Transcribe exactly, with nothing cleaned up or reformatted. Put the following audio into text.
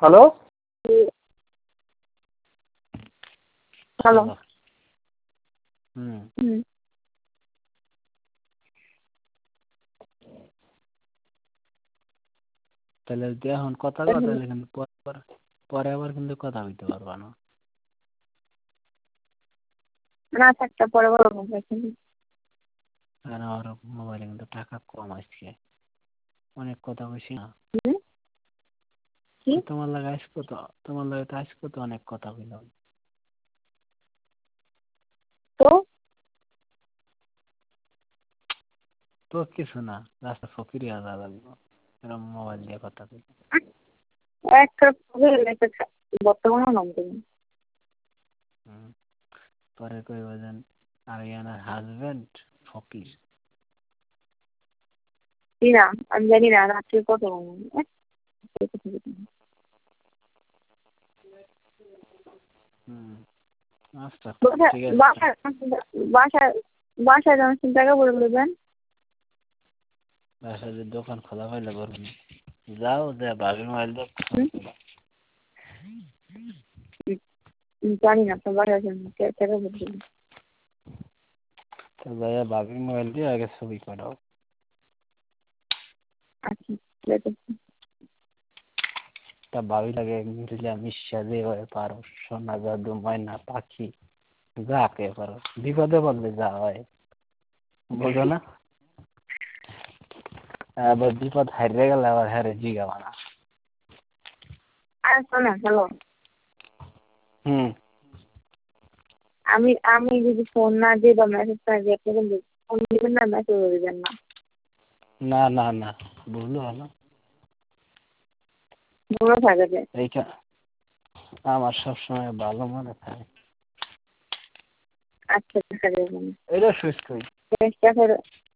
Hello hello hello হুম হুম তাহলে যদি এখন কথা কও তাহলে কিন্তু পরে আবার পরে আবার কিন্তু কথা হইতে পারবা না। না থাকতে পরে বলো কারণ আমার মোবাইলে কিন্তু টাকা কম আসছে, অনেক কথা কইছি না। কি তোমার লাগে আসবো তো, তোমার লাগে তো আসবো তো, অনেক কথা বললাম তো তো কিছু না, রাস্তা ফকিরি আদা লাগলো এরকম মোবাইল দিয়ে কথা বলি। একটা বর্তমানে নাম তুমি হুম পরে কইবা যেন আরিয়ানার হাজবেন্ড ফকির। না আমি জানি না রাত্রে কত হুম আচ্ছা ঠিক আছে। বাসায় বাসায় বাসায় যখন টাকা বলে বলবেন বাসায় যে দোকান খোলা পাইলে করবেন, যাও যে ভাবি মোবাইল দিয়ে জানি না আপনার বাসায় টাকা বলবেন তো ভাইয়া ভাবি মোবাইল দিয়ে আগে ছবি পাঠাও। আচ্ছা ঠিক আছে তা ভাবি লাগে মিলিয়া মিশা যেভাবে পারো, সোনা জাদু ময়না পাখি যাকে পারো, বিপদে পড়লে যা হয় বোঝো না। আবার বিপদ হারিয়ে গেলে আবার হারে জিগাবা না। আর শোনা হ্যালো হুম আমি আমি যদি ফোন না দিই বা মেসেজ না দিই আপনি কিন্তু ফোন দিবেন না মেসেজ দিবেন না না না না বুঝলো হলো মনে থাকে যে এইটা আমার সবসময় ভালো মনে থাকে। আচ্ছা দেখা যাবে এটা সুইচ করি। চেষ্টা করে